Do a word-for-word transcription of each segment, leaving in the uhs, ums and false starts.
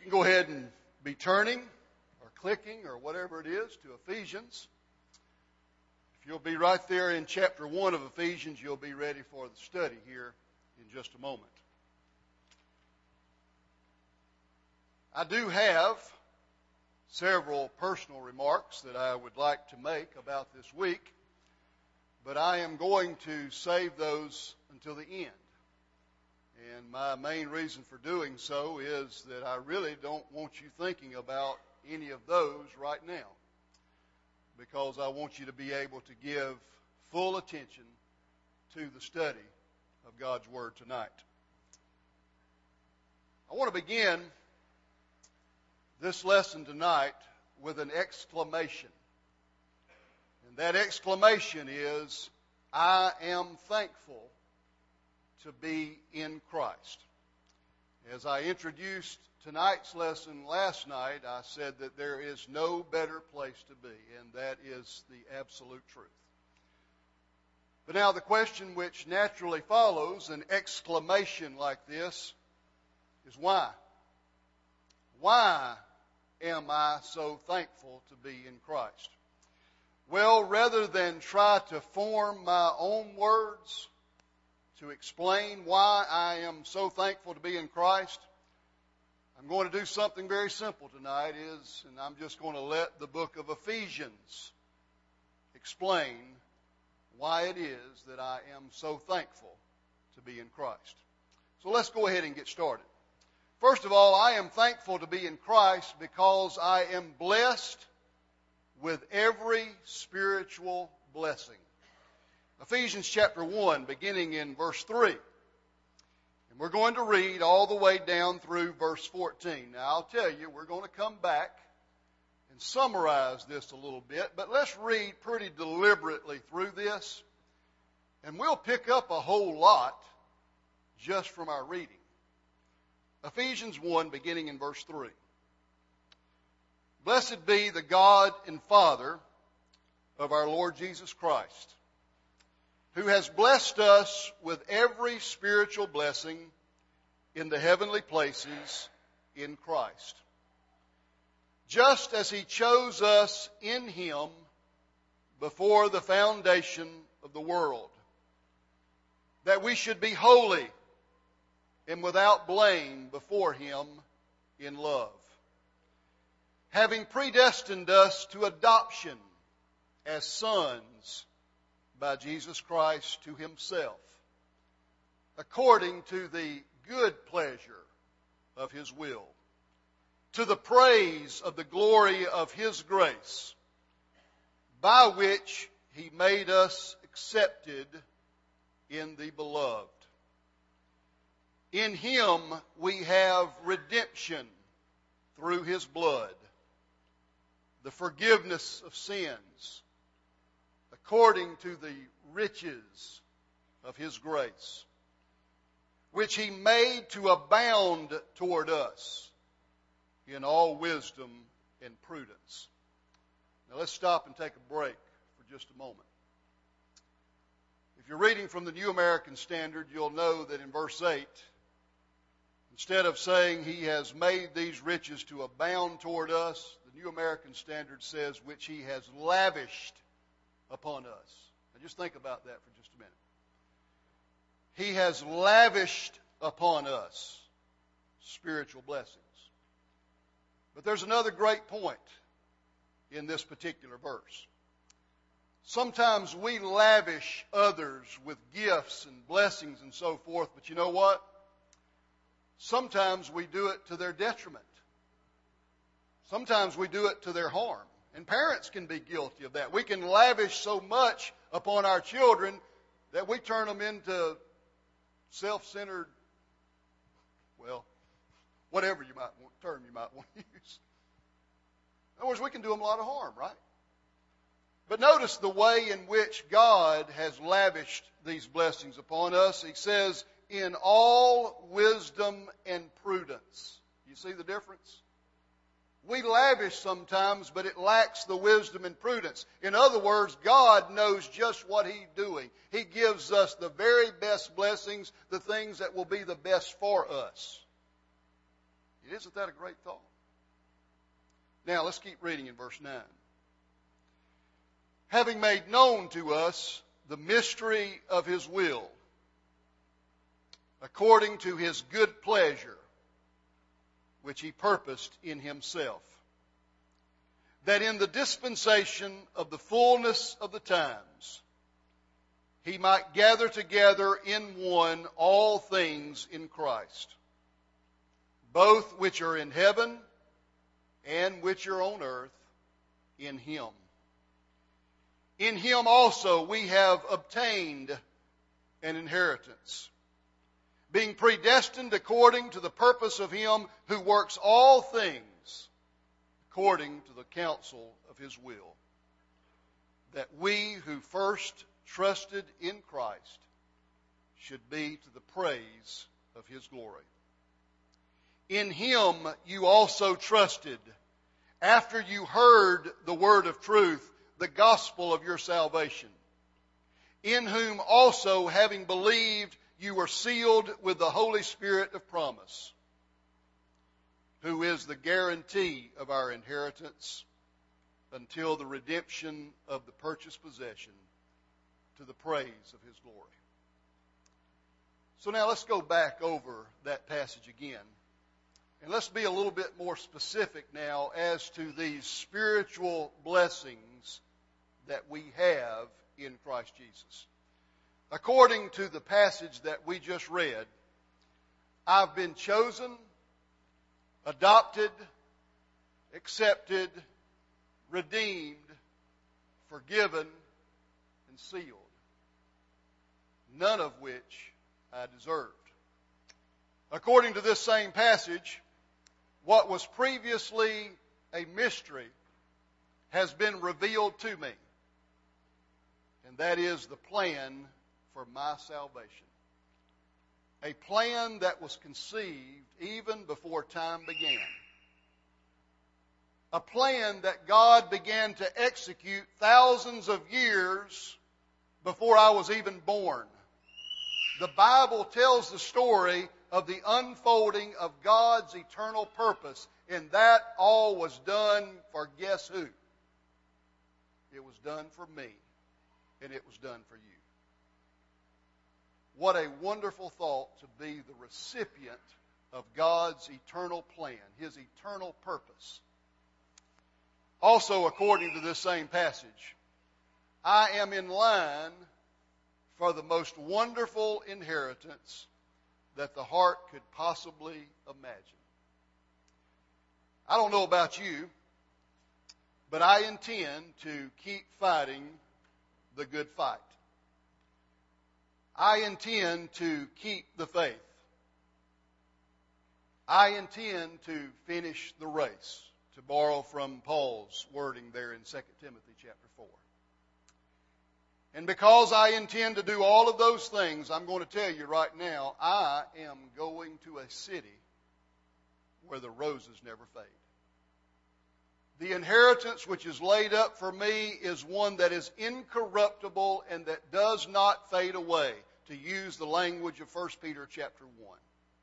can go ahead and be turning or clicking or whatever it is to Ephesians. If you'll be right there in chapter one of Ephesians, you'll be ready for the study here in just a moment. I do have several personal remarks that I would like to make about this week, but I am going to save those until the end. And my main reason for doing so is that I really don't want you thinking about any of those right now, because I want you to be able to give full attention to the study of God's Word tonight. I want to begin this lesson tonight with an exclamation. And that exclamation is, I am thankful to be in Christ. As I introduced tonight's lesson last night, I said that there is no better place to be, and that is the absolute truth. But now the question which naturally follows an exclamation like this is why? Why am I so thankful to be in Christ? Well, rather than try to form my own words to explain why I am so thankful to be in Christ, I'm going to do something very simple tonight, is, and I'm just going to let the book of Ephesians explain why it is that I am so thankful to be in Christ. So let's go ahead and get started. First of all, I am thankful to be in Christ because I am blessed with every spiritual blessing. Ephesians chapter one, beginning in verse three. And we're going to read all the way down through verse fourteen. Now, I'll tell you, we're going to come back and summarize this a little bit, but let's read pretty deliberately through this, and we'll pick up a whole lot just from our reading. Ephesians one, beginning in verse three. Blessed be the God and Father of our Lord Jesus Christ, who has blessed us with every spiritual blessing in the heavenly places in Christ, just as He chose us in Him before the foundation of the world, that we should be holy and without blame before Him in love, having predestined us to adoption as sons by Jesus Christ to Himself, according to the good pleasure of His will, to the praise of the glory of His grace, by which He made us accepted in the Beloved. In Him we have redemption through His blood, the forgiveness of sins, according to the riches of His grace, which He made to abound toward us in all wisdom and prudence. Now let's stop and take a break for just a moment. If you're reading from the New American Standard, you'll know that in verse eight, instead of saying He has made these riches to abound toward us, the New American Standard says, which He has lavished upon us. Now just think about that for just a minute. He has lavished upon us spiritual blessings. But there's another great point in this particular verse. Sometimes we lavish others with gifts and blessings and so forth, but you know what? Sometimes we do it to their detriment. Sometimes we do it to their harm. And parents can be guilty of that. We can lavish so much upon our children that we turn them into self-centered, well, whatever you might want, term you might want to use. In other words, we can do them a lot of harm, right? But notice the way in which God has lavished these blessings upon us. He says, in all wisdom and prudence. You see the difference? We lavish sometimes, but it lacks the wisdom and prudence. In other words, God knows just what He's doing. He gives us the very best blessings, the things that will be the best for us. Isn't that a great thought? Now, let's keep reading in verse nine. Having made known to us the mystery of his will, according to his good pleasure, which he purposed in himself, that in the dispensation of the fullness of the times he might gather together in one all things in Christ, both which are in heaven and which are on earth, in him. In him also we have obtained an inheritance, being predestined according to the purpose of him who works all things according to the counsel of his will, that we who first trusted in Christ should be to the praise of his glory. In him you also trusted, after you heard the word of truth, the gospel of your salvation, in whom also, having believed, you were sealed with the Holy Spirit of promise, who is the guarantee of our inheritance until the redemption of the purchased possession, to the praise of his glory. So now let's go back over that passage again. And let's be a little bit more specific now as to these spiritual blessings that we have in Christ Jesus. According to the passage that we just read, I've been chosen, adopted, accepted, redeemed, forgiven, and sealed, none of which I deserved. According to this same passage, what was previously a mystery has been revealed to me, and that is the plan for my salvation. A plan that was conceived even before time began. A plan that God began to execute thousands of years before I was even born. The Bible tells the story of the unfolding of God's eternal purpose, and that all was done for guess who? It was done for me, and it was done for you. What a wonderful thought to be the recipient of God's eternal plan, his eternal purpose. Also, according to this same passage, I am in line for the most wonderful inheritance that the heart could possibly imagine. I don't know about you, but I intend to keep fighting the good fight. I intend to keep the faith. I intend to finish the race, to borrow from Paul's wording there in Second Timothy chapter four. And because I intend to do all of those things, I'm going to tell you right now, I am going to a city where the roses never fade. The inheritance which is laid up for me is one that is incorruptible and that does not fade away, to use the language of First Peter chapter one.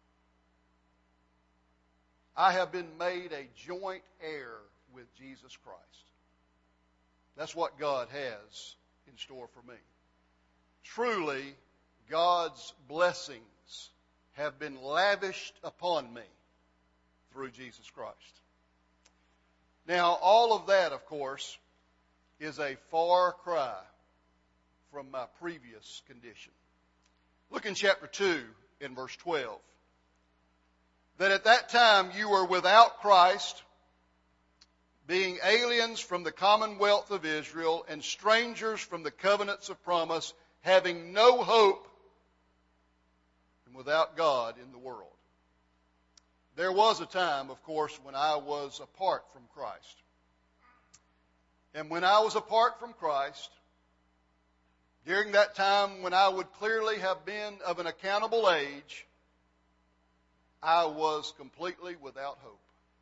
I have been made a joint heir with Jesus Christ. That's what God has in store for me. Truly, God's blessings have been lavished upon me through Jesus Christ. Now, all of that, of course, is a far cry from my previous condition. Look in chapter two in verse twelve. That at that time you were without Christ, being aliens from the commonwealth of Israel and strangers from the covenants of promise, having no hope and without God in the world. There was a time, of course, when I was apart from Christ. And when I was apart from Christ, during that time when I would clearly have been of an accountable age, I was completely without hope.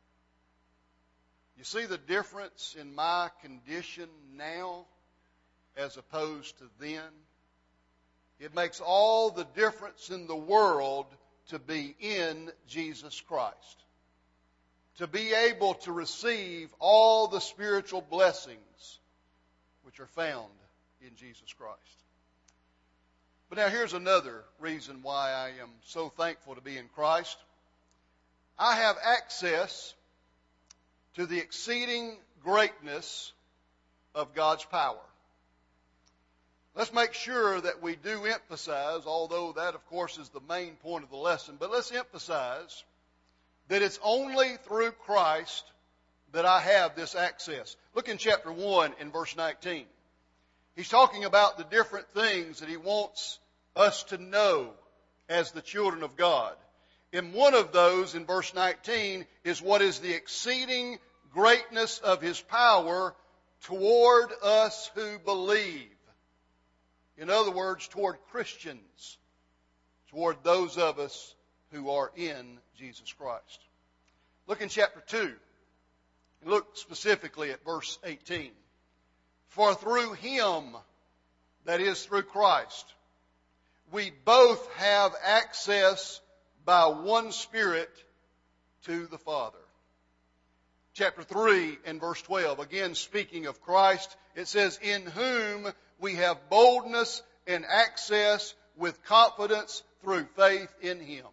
You see the difference in my condition now as opposed to then? It makes all the difference in the world to be in Jesus Christ. to be able to receive all the spiritual blessings which are found in Jesus Christ. But now here's another reason why I am so thankful to be in Christ. I have access to the exceeding greatness of God's power. Let's make sure that we do emphasize, although that of course is the main point of the lesson, but let's emphasize that it's only through Christ that I have this access. Look in chapter one in verse nineteen. He's talking about the different things that he wants us to know as the children of God. And one of those, in verse nineteen, is what is the exceeding greatness of His power toward us who believe. In other words, toward Christians, toward those of us who are in Jesus Christ. Look in chapter two. Look specifically at verse eighteen. For through Him, that is through Christ, we both have access by one Spirit to the Father. Chapter three and verse twelve, again speaking of Christ, it says, in whom we have boldness and access with confidence through faith in Him.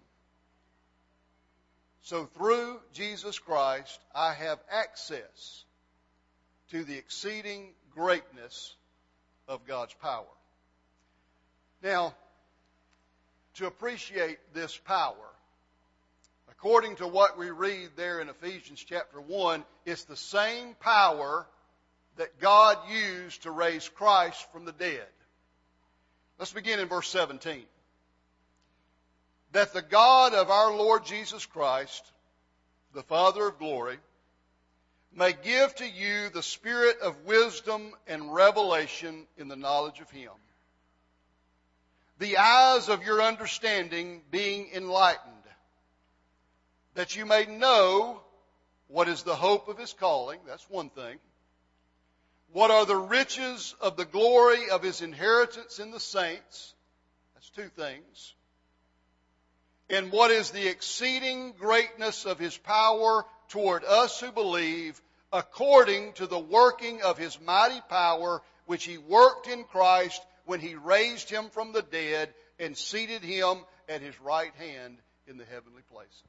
So through Jesus Christ, I have access to the exceeding greatness of God's power. Now, to appreciate this power, according to what we read there in Ephesians chapter one, it's the same power that God used to raise Christ from the dead. Let's begin in verse seventeen. That the God of our Lord Jesus Christ, the Father of glory, may give to you the spirit of wisdom and revelation in the knowledge of Him. The eyes of your understanding being enlightened, that you may know what is the hope of His calling. That's one thing. What are the riches of the glory of His inheritance in the saints? That's two things. And what is the exceeding greatness of His power toward us who believe, according to the working of His mighty power, which He worked in Christ when He raised Him from the dead and seated Him at His right hand in the heavenly places.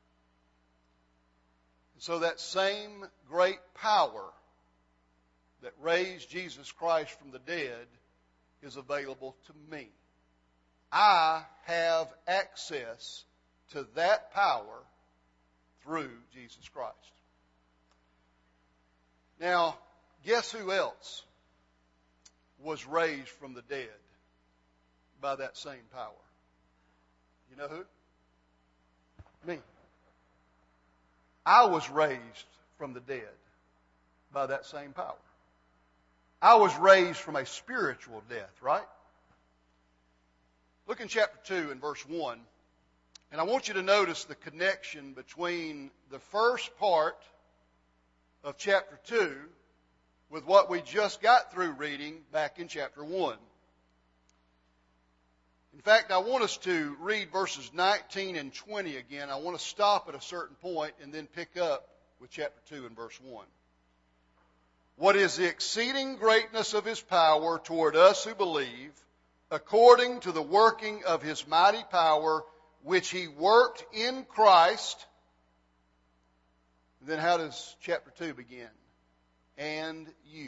And so that same great power that raised Jesus Christ from the dead is available to me. I have access to that power through Jesus Christ. Now, guess who else was raised from the dead by that same power? You know who? Me. I was raised from the dead by that same power. I was raised from a spiritual death, right? Look in chapter two and verse one. And I want you to notice the connection between the first part of chapter two with what we just got through reading back in chapter one. In fact, I want us to read verses nineteen and twenty again. I want to stop at a certain point and then pick up with chapter two and verse one. What is the exceeding greatness of His power toward us who believe, according to the working of His mighty power, which He worked in Christ. And then how does chapter two begin? And you.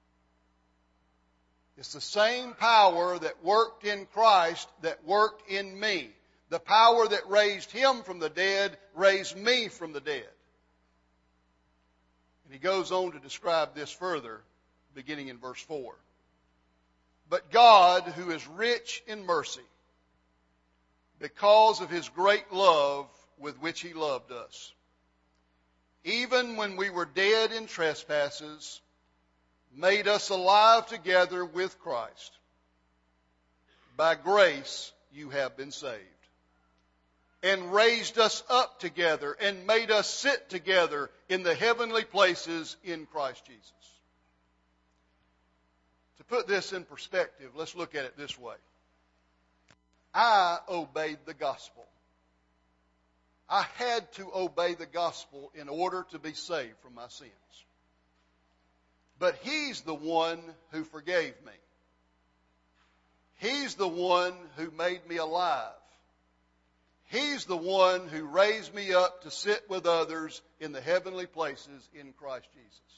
It's the same power that worked in Christ that worked in me. The power that raised Him from the dead raised me from the dead. And he goes on to describe this further, beginning in verse four. But God, who is rich in mercy, because of His great love with which He loved us, even when we were dead in trespasses, made us alive together with Christ. By grace you have been saved, and raised us up together and made us sit together in the heavenly places in Christ Jesus. To put this in perspective, let's look at it this way. I obeyed the gospel. I had to obey the gospel in order to be saved from my sins. But He's the one who forgave me. He's the one who made me alive. He's the one who raised me up to sit with others in the heavenly places in Christ Jesus.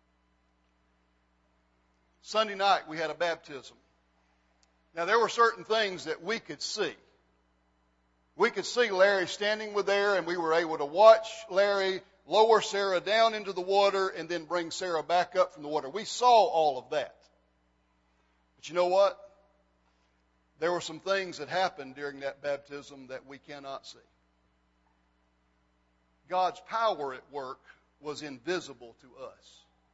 Sunday night we had a baptism. Now there were certain things that we could see. We could see Larry standing with there, and we were able to watch Larry lower Sarah down into the water and then bring Sarah back up from the water. We saw all of that. But you know what? There were some things that happened during that baptism that we cannot see. God's power at work was invisible to us.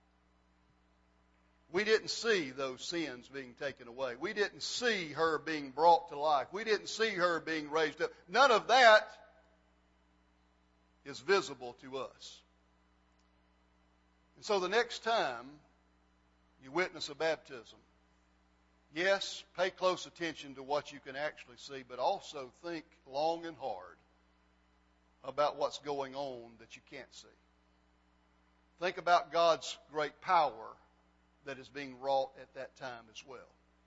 We didn't see those sins being taken away. We didn't see her being brought to life. We didn't see her being raised up. None of that is visible to us. And so the next time you witness a baptism, yes, pay close attention to what you can actually see, but also think long and hard about what's going on that you can't see. Think about God's great power that is being wrought at that time as well.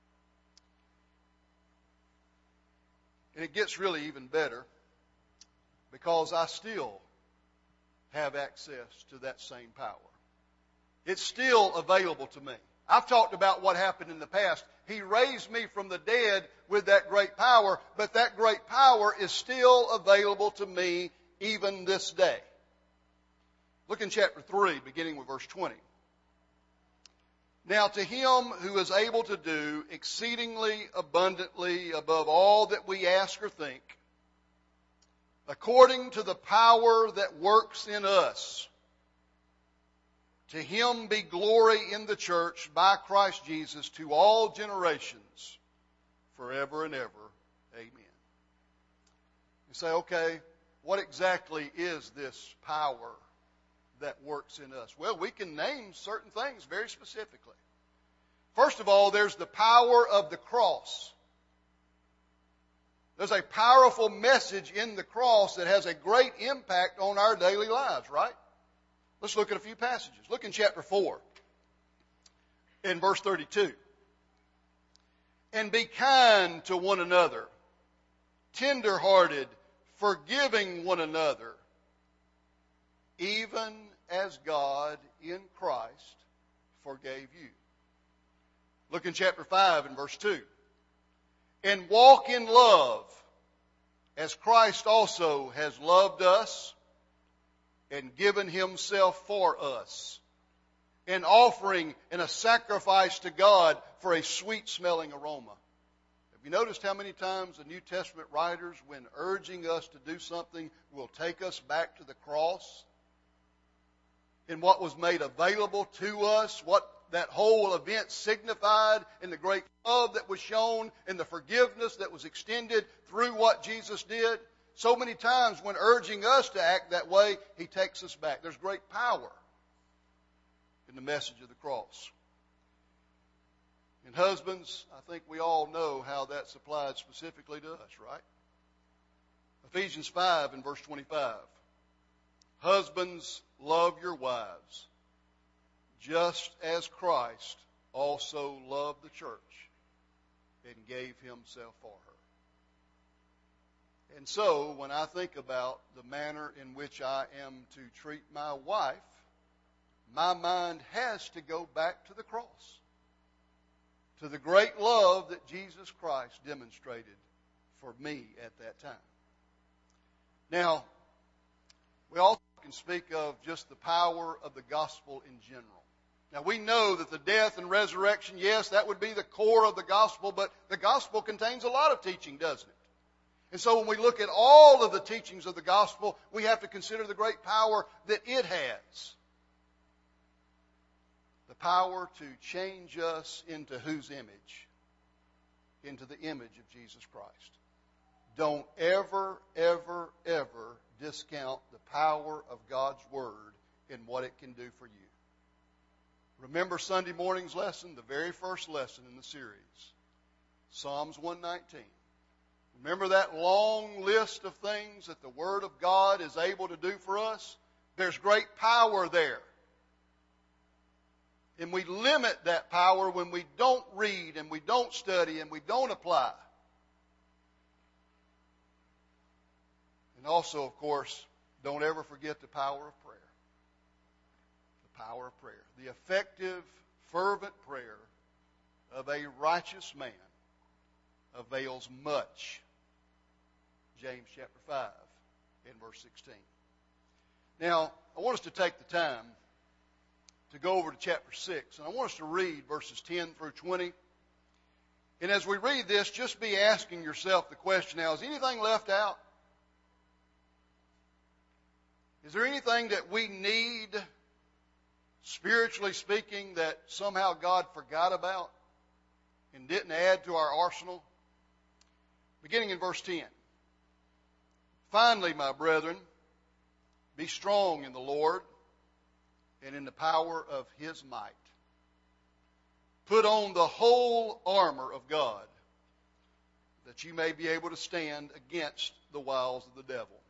And it gets really even better because I still have access to that same power. It's still available to me. I've talked about what happened in the past. He raised me from the dead with that great power, but that great power is still available to me even this day. Look in chapter three, beginning with verse twenty. Now to Him who is able to do exceedingly abundantly above all that we ask or think, according to the power that works in us, to Him be glory in the church by Christ Jesus to all generations, forever and ever. Amen. You say, okay, what exactly is this power that works in us? Well, we can name certain things very specifically. First of all, there's the power of the cross. There's a powerful message in the cross that has a great impact on our daily lives, right? Let's look at a few passages. Look in chapter four, in verse thirty-two. And be kind to one another, tender-hearted, forgiving one another, even as God in Christ forgave you. Look in chapter five and verse two. And walk in love, as Christ also has loved us and given Himself for us, an offering and a sacrifice to God for a sweet-smelling aroma. Have you noticed how many times the New Testament writers, when urging us to do something, will take us back to the cross and what was made available to us, what that whole event signified, in the great love that was shown, and the forgiveness that was extended through what Jesus did? So many times when urging us to act that way, He takes us back. There's great power in the message of the cross. And husbands, I think we all know how that's applied specifically to us, right? Ephesians five and verse twenty-five. Husbands, love your wives, just as Christ also loved the church and gave Himself for her. And so, when I think about the manner in which I am to treat my wife, my mind has to go back to the cross, to the great love that Jesus Christ demonstrated for me at that time. Now, we also can speak of just the power of the gospel in general. Now, we know that the death and resurrection, yes, that would be the core of the gospel, but the gospel contains a lot of teaching, doesn't it? And so when we look at all of the teachings of the gospel, we have to consider the great power that it has. The power to change us into whose image? Into the image of Jesus Christ. Don't ever, ever, ever discount the power of God's Word and what it can do for you. Remember Sunday morning's lesson, the very first lesson in the series, Psalms one nineteen. Remember that long list of things that the Word of God is able to do for us? There's great power there. And we limit that power when we don't read and we don't study and we don't apply. And also, of course, don't ever forget the power of prayer. The power of prayer. The effective, fervent prayer of a righteous man avails much. James chapter five and verse sixteen. Now, I want us to take the time to go over to chapter six, and I want us to read verses ten through twenty. And as we read this, just be asking yourself the question now, is anything left out? Is there anything that we need, spiritually speaking, that somehow God forgot about and didn't add to our arsenal? Beginning in verse ten. Finally, my brethren, be strong in the Lord and in the power of His might. Put on the whole armor of God, that you may be able to stand against the wiles of the devil.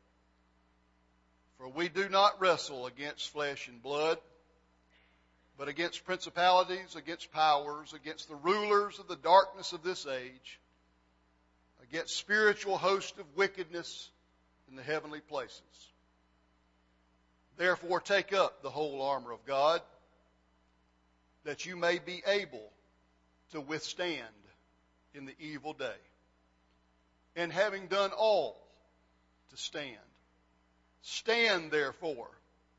For we do not wrestle against flesh and blood, but against principalities, against powers, against the rulers of the darkness of this age, against spiritual hosts of wickedness in the heavenly places. Therefore take up the whole armor of God, that you may be able to withstand in the evil day. And having done all, to stand. Stand therefore,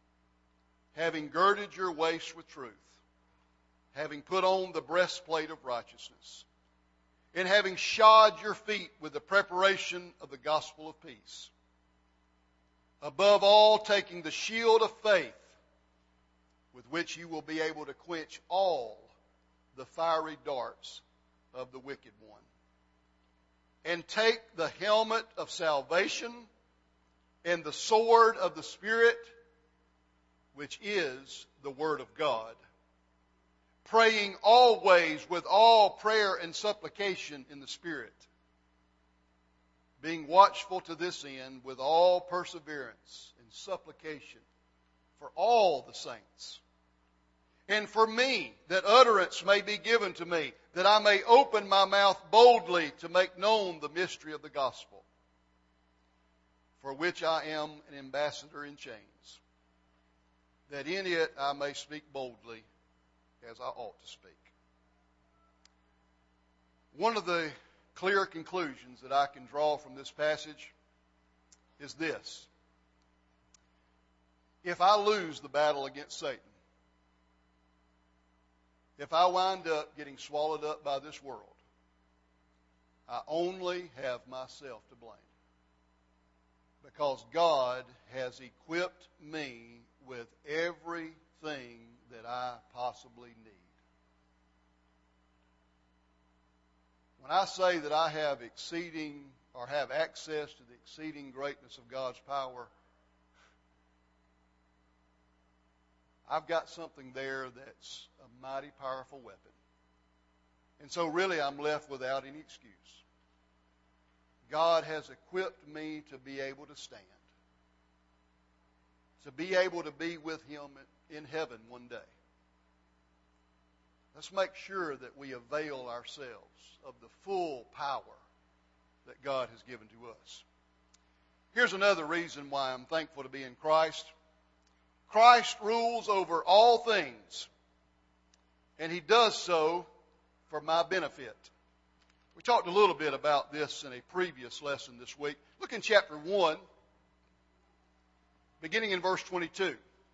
having girded your waist with truth, having put on the breastplate of righteousness, and having shod your feet with the preparation of the gospel of peace. Above all, taking the shield of faith, with which you will be able to quench all the fiery darts of the wicked one. And take the helmet of salvation and the sword of the Spirit, which is the Word of God, praying always with all prayer and supplication in the Spirit, being watchful to this end with all perseverance and supplication for all the saints. And for me, that utterance may be given to me, that I may open my mouth boldly to make known the mystery of the gospel, for which I am an ambassador in chains, that in it I may speak boldly as I ought to speak. One of the clear conclusions that I can draw from this passage is this. If I lose the battle against Satan, if I wind up getting swallowed up by this world, I only have myself to blame. Because God has equipped me with everything that I possibly need. When I say that I have exceeding or have access to the exceeding greatness of God's power, I've got something there that's a mighty powerful weapon. And so really I'm left without any excuse. God has equipped me to be able to stand, to be able to be with Him in heaven one day. Let's make sure that we avail ourselves of the full power that God has given to us. Here's another reason why I'm thankful to be in Christ. Christ rules over all things, and He does so for my benefit. We talked a little bit about this in a previous lesson this week. Look in chapter one, beginning in verse twenty-two.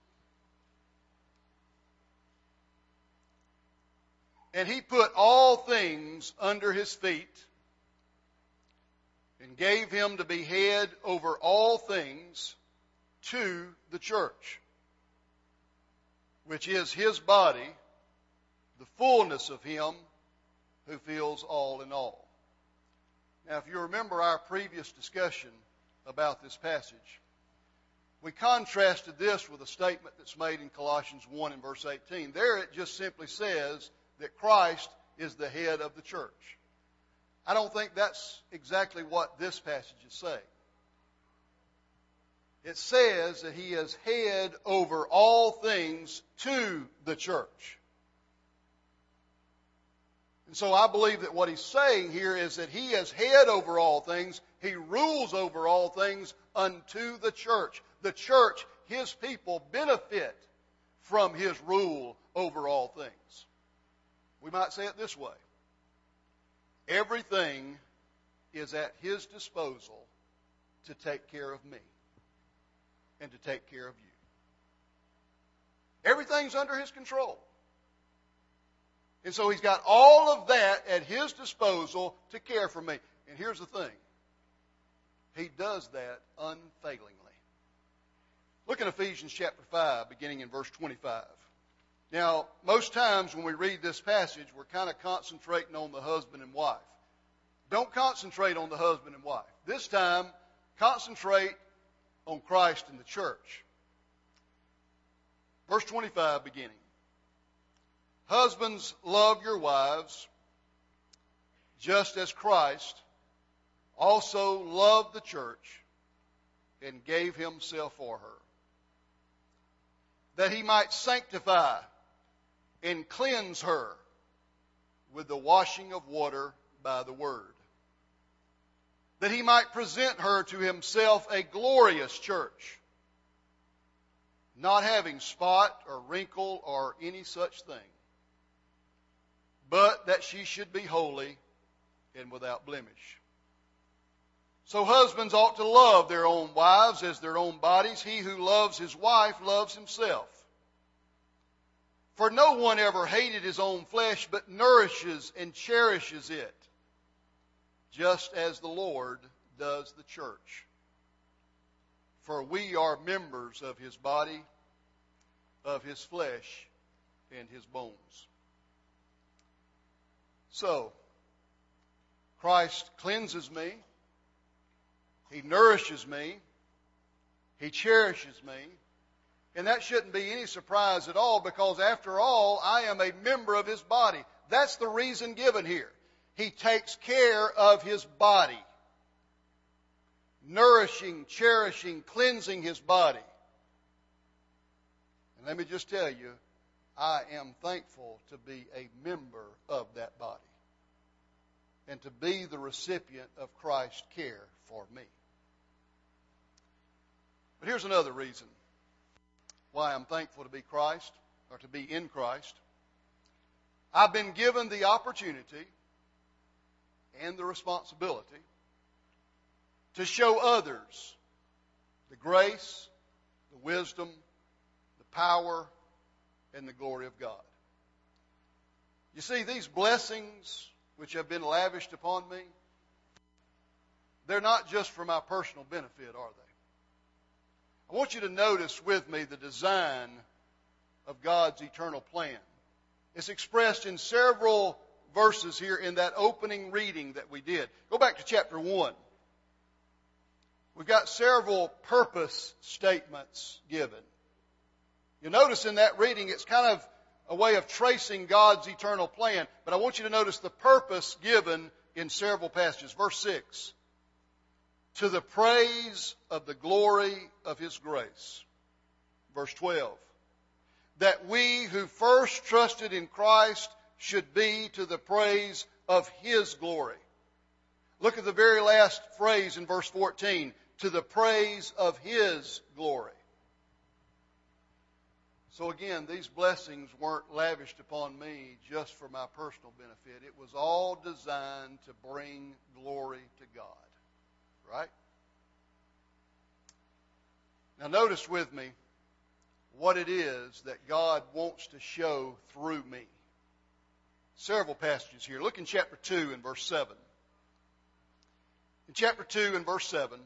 And He put all things under His feet and gave Him to be head over all things to the church, which is His body, the fullness of Him who fills all in all. Now, if you remember our previous discussion about this passage, we contrasted this with a statement that's made in Colossians one and verse eighteen. There it just simply says that Christ is the head of the church. I don't think that's exactly what this passage is saying. It says that he is head over all things to the church. And so I believe that what he's saying here is that he is head over all things. He rules over all things unto the church. The church, his people, benefit from his rule over all things. We might say it this way. Everything is at his disposal to take care of me and to take care of you. Everything's under his control. And so he's got all of that at his disposal to care for me. And here's the thing. He does that unfailingly. Look in Ephesians chapter five, beginning in verse twenty-five. Now, most times when we read this passage, we're kind of concentrating on the husband and wife. Don't concentrate on the husband and wife. This time, concentrate on Christ and the church. Verse twenty-five beginning. Husbands, love your wives, just as Christ also loved the church and gave himself for her, that he might sanctify and cleanse her with the washing of water by the word, that he might present her to himself a glorious church, not having spot or wrinkle or any such thing, but that she should be holy and without blemish. So husbands ought to love their own wives as their own bodies. He who loves his wife loves himself. For no one ever hated his own flesh, but nourishes and cherishes it, just as the Lord does the church. For we are members of his body, of his flesh, and his bones. So, Christ cleanses me. He nourishes me. He cherishes me. And that shouldn't be any surprise at all, because after all, I am a member of his body. That's the reason given here. He takes care of his body. Nourishing, cherishing, cleansing his body. And let me just tell you, I am thankful to be a member of that body and to be the recipient of Christ's care for me. But here's another reason why I'm thankful to be Christ, or to be in Christ. I've been given the opportunity and the responsibility to show others the grace, the wisdom, the power, and the glory of God. You see, these blessings which have been lavished upon me, they're not just for my personal benefit, are they? I want you to notice with me the design of God's eternal plan. It's expressed in several verses here in that opening reading that we did. Go back to chapter one. We've got several purpose statements given. You notice in that reading, it's kind of a way of tracing God's eternal plan. But I want you to notice the purpose given in several passages. Verse six. To the praise of the glory of his grace. Verse twelve. That we who first trusted in Christ should be to the praise of his glory. Look at the very last phrase in verse fourteen. To the praise of his glory. So again, these blessings weren't lavished upon me just for my personal benefit. It was all designed to bring glory to God. Right? Now notice with me what it is that God wants to show through me. Several passages here. Look in chapter two and verse seven. In chapter two and verse seven,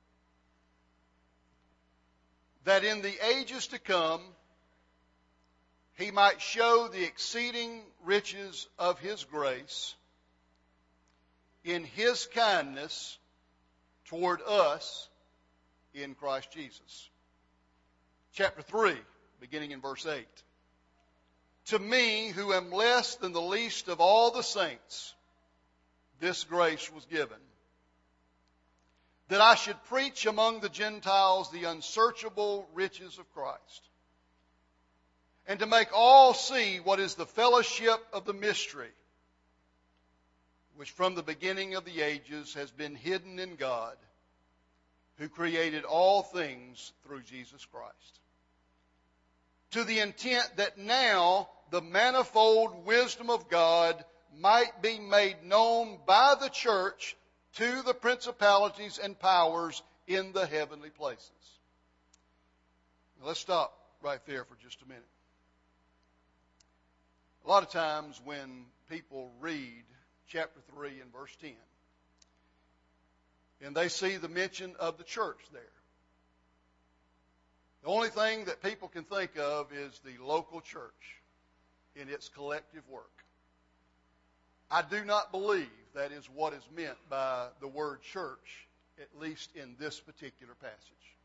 that in the ages to come he might show the exceeding riches of his grace in his kindness toward us in Christ Jesus. Chapter three, beginning in verse eight. To me, who am less than the least of all the saints, this grace was given, that I should preach among the Gentiles the unsearchable riches of Christ, and to make all see what is the fellowship of the mystery, which from the beginning of the ages has been hidden in God, who created all things through Jesus Christ, to the intent that now the manifold wisdom of God might be made known by the church to the principalities and powers in the heavenly places. Now, let's stop right there for just a minute. A lot of times when people read chapter three and verse ten, and they see the mention of the church there, the only thing that people can think of is the local church in its collective work. I do not believe that is what is meant by the word church, at least in this particular passage.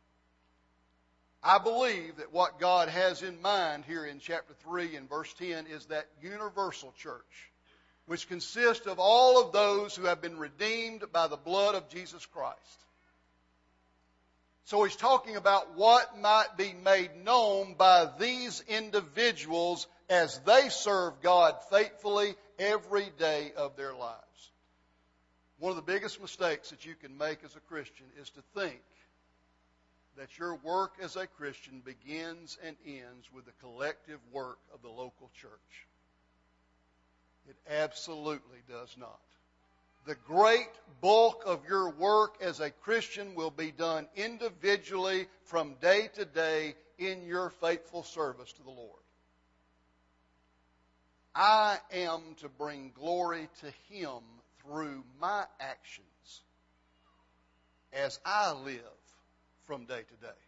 I believe that what God has in mind here in chapter three and verse ten is that universal church, which consists of all of those who have been redeemed by the blood of Jesus Christ. So he's talking about what might be made known by these individuals as they serve God faithfully every day of their lives. One of the biggest mistakes that you can make as a Christian is to think that your work as a Christian begins and ends with the collective work of the local church. It absolutely does not. The great bulk of your work as a Christian will be done individually from day to day in your faithful service to the Lord. I am to bring glory to Him through my actions as I live from day to day.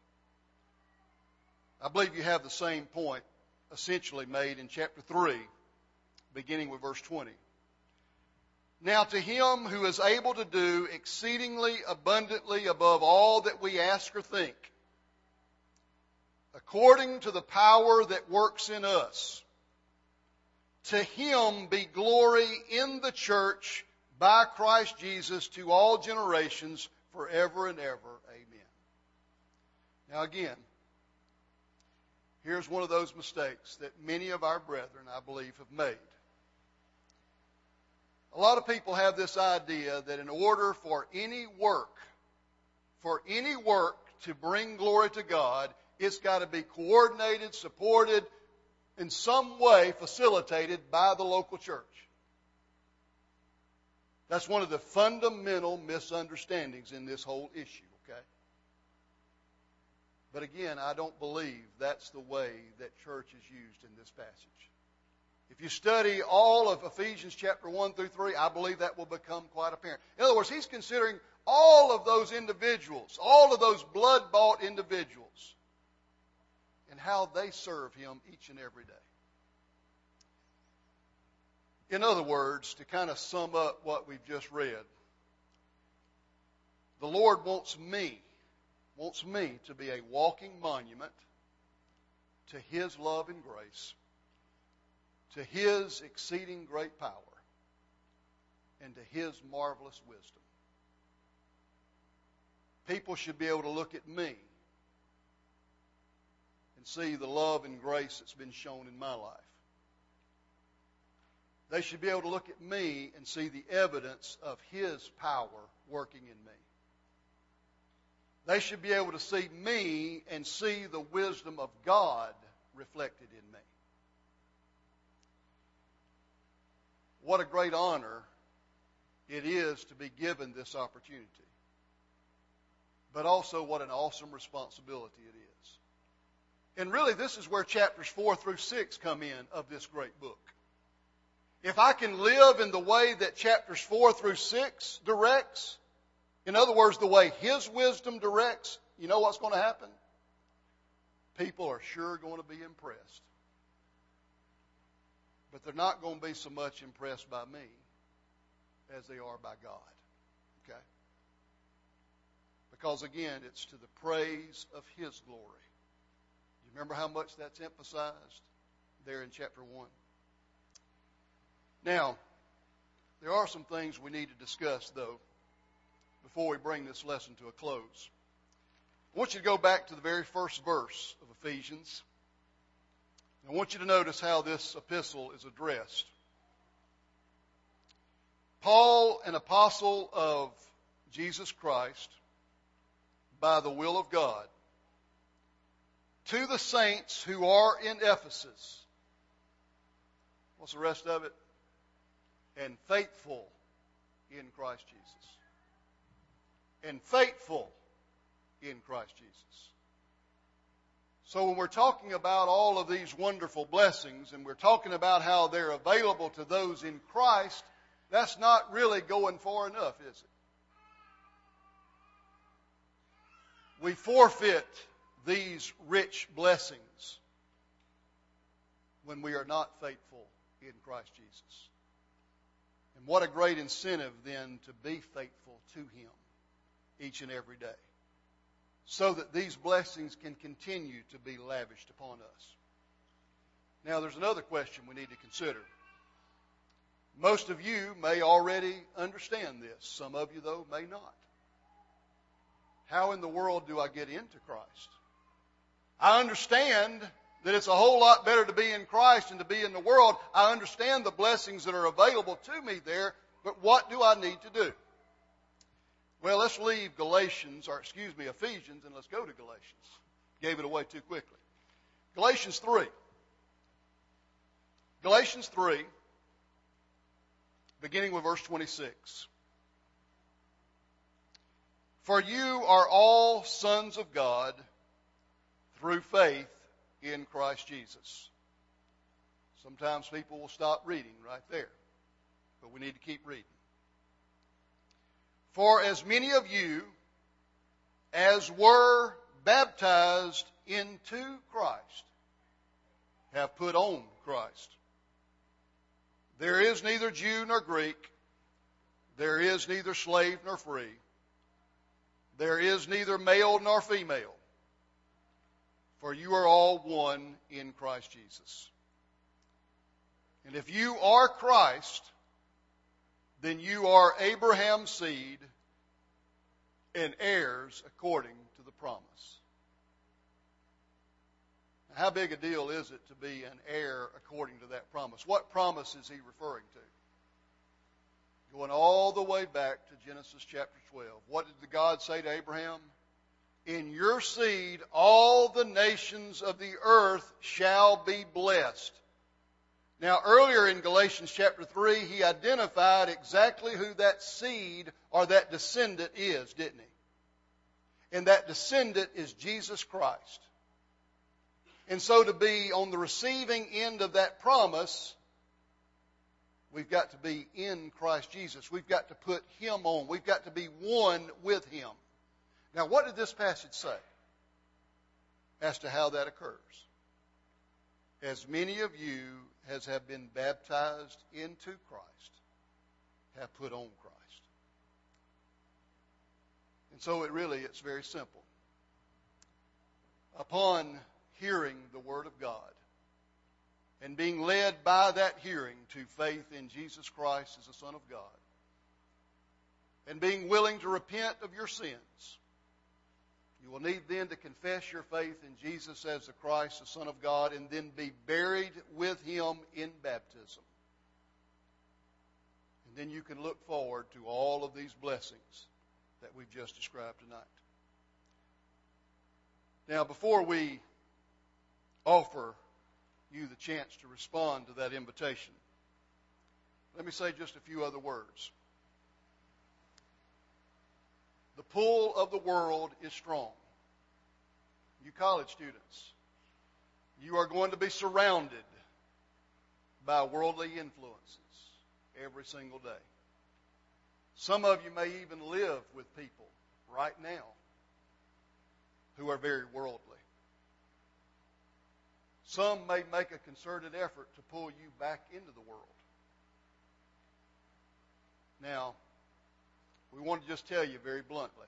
I believe you have the same point essentially made in chapter three, beginning with verse twenty. Now to Him who is able to do exceedingly abundantly above all that we ask or think, according to the power that works in us, to Him be glory in the church by Christ Jesus to all generations forever and ever. Amen. Now again, here's one of those mistakes that many of our brethren, I believe, have made. A lot of people have this idea that in order for any work, for any work to bring glory to God, it's got to be coordinated, supported, in some way facilitated by the local church. That's one of the fundamental misunderstandings in this whole issue, okay? But again, I don't believe that's the way that church is used in this passage. If you study all of Ephesians chapter one through three, I believe that will become quite apparent. In other words, he's considering all of those individuals, all of those blood-bought individuals, and how they serve him each and every day. In other words, to kind of sum up what we've just read, the Lord wants me, wants me to be a walking monument to His love and grace, to His exceeding great power, and to His marvelous wisdom. People should be able to look at me and see the love and grace that's been shown in my life. They should be able to look at me and see the evidence of His power working in me. They should be able to see me and see the wisdom of God reflected in me. What a great honor it is to be given this opportunity. But also what an awesome responsibility it is. And really, this is where chapters four through six come in of this great book. If I can live in the way that chapters four through six directs, in other words, the way His wisdom directs, you know what's going to happen? People are sure going to be impressed. But they're not going to be so much impressed by me as they are by God. Okay? Because again, it's to the praise of His glory. You remember how much that's emphasized there in chapter one? Now, There are some things we need to discuss, though, before we bring this lesson to a close. I want you to go back to the very first verse of Ephesians. I want you to notice how this epistle is addressed. Paul, an apostle of Jesus Christ, by the will of God, to the saints who are in Ephesus. What's the rest of it? And faithful in Christ Jesus. And faithful in Christ Jesus. So when we're talking about all of these wonderful blessings, and we're talking about how they're available to those in Christ, that's not really going far enough, is it? We forfeit these rich blessings when we are not faithful in Christ Jesus. And what a great incentive then to be faithful to Him each and every day, so that these blessings can continue to be lavished upon us. Now, there's another question we need to consider. Most of you may already understand this. Some of you, though, may not. How in the world do I get into Christ? I understand that it's a whole lot better to be in Christ than to be in the world. I understand the blessings that are available to me there, but what do I need to do? Well, let's leave Galatians, or excuse me, Ephesians, and let's go to Galatians. Gave it away too quickly. Galatians three. Galatians three, beginning with verse twenty-six. For you are all sons of God through faith in Christ Jesus. Sometimes people will stop reading right there, but we need to keep reading. For as many of you as were baptized into Christ have put on Christ. There is neither Jew nor Greek. There is neither slave nor free. There is neither male nor female. For you are all one in Christ Jesus. And if you are Christ, then you are Abraham's seed and heirs according to the promise. Now, how big a deal is it to be an heir according to that promise? What promise is he referring to? Going all the way back to Genesis chapter twelve. What did the God say to Abraham? In your seed all the nations of the earth shall be blessed. Now, earlier in Galatians chapter three, he identified exactly who that seed or that descendant is, didn't he? And that descendant is Jesus Christ. And so to be on the receiving end of that promise, we've got to be in Christ Jesus. We've got to put Him on. We've got to be one with Him. Now, what did this passage say as to how that occurs? As many of you as have been baptized into Christ have put on Christ. And so it really, it's very simple. Upon hearing the Word of God and being led by that hearing to faith in Jesus Christ as the Son of God, and being willing to repent of your sins, you will need then to confess your faith in Jesus as the Christ, the Son of God, and then be buried with Him in baptism. And then you can look forward to all of these blessings that we've just described tonight. Now, before we offer you the chance to respond to that invitation, let me say just a few other words. The pull of the world is strong. You college students, you are going to be surrounded by worldly influences every single day. Some of you may even live with people right now who are very worldly. Some may make a concerted effort to pull you back into the world. Now, we want to just tell you very bluntly,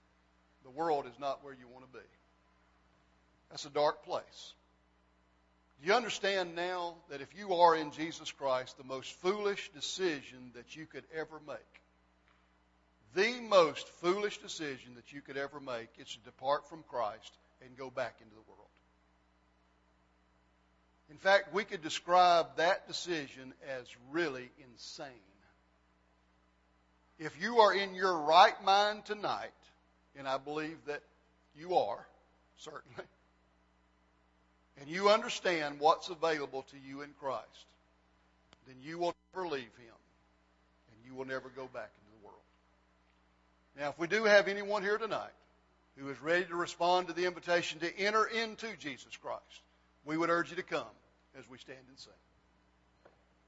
the world is not where you want to be. That's a dark place. Do you understand now that if you are in Jesus Christ, the most foolish decision that you could ever make, the most foolish decision that you could ever make is to depart from Christ and go back into the world? In fact, we could describe that decision as really insane. If you are in your right mind tonight, and I believe that you are, certainly, and you understand what's available to you in Christ, then you will never leave Him, and you will never go back into the world. Now, if we do have anyone here tonight who is ready to respond to the invitation to enter into Jesus Christ, we would urge you to come as we stand and sing.